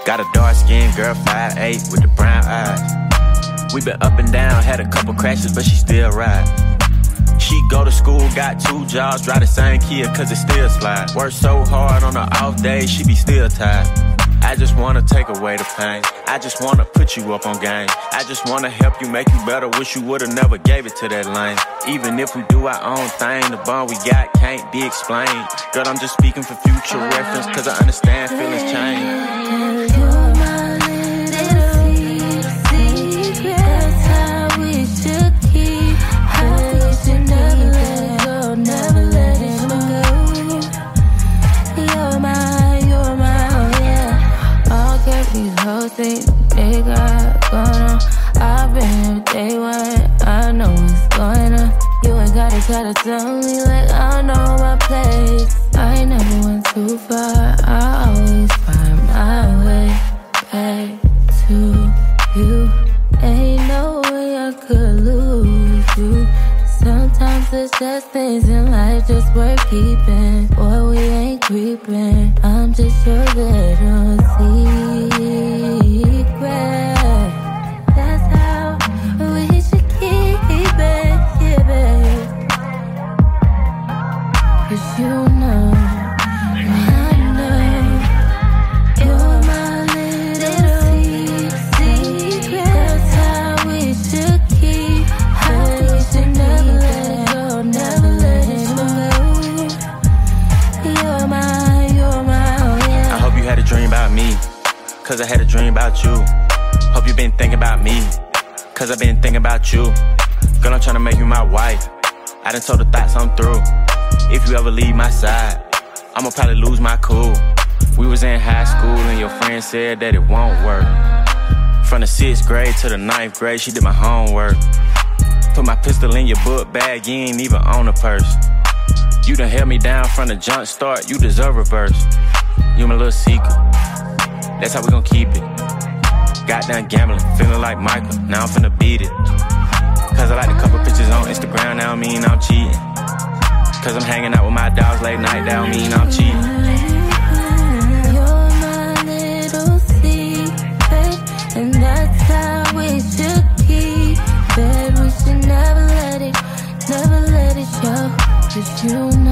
Got a dark-skinned girl, 5'8", with the brown eyes. We been up and down, had a couple crashes, but she still ride. She go to school, got 2 jobs, drive the same Kia, cause it still slide. Work so hard on her off days, she be still tired. I just wanna take away the pain. I just wanna put you up on game. I just wanna help you, make you better. Wish you would've never gave it to that lane. Even if we do our own thing, the bond we got can't be explained. Girl, I'm just speaking for future reference, cause I understand feelings change. You're my little secret. That's how we should keep. We should never let it go, never let it go. You're my, oh yeah. All kept these whole things they got going on. I've been here day one, I know what's going on. You ain't gotta try to tell me like I know my place. I ain't never went too far, I always find my way back to you. Ain't no way I could lose you. Sometimes it's just things in life just worth keeping. Boy, we ain't creeping, I'm just your little secret. That's how we should keep it, yeah, babe. 'Cause you know, I know, you're my little secret. That's how we should keep. We should never let it go, never let it go. You're my, oh yeah. I hope you had a dream about me, cause I had a dream about you. Hope you been thinking about me, cause I been thinking about you. Girl, I'm tryna make you my wife. I done told the thoughts I'm through. If you ever leave my side, I'ma probably lose my cool. We was in high school and your friend said that it won't work. From the 6th grade to the 9th grade, she did my homework. Put my pistol in your book bag, you ain't even on a purse. You done held me down from the jump start, you deserve a verse. You my little secret, that's how we gon' keep it. Got done gambling, feeling like Michael, now I'm finna beat it. Cause I like a couple pictures on Instagram, that don't mean I'm cheating. Cause I'm hanging out with my dogs late night, that don't mean I'm cheating. You're my little secret, and that's how we should keep it. We should never let it show. 'Cause you know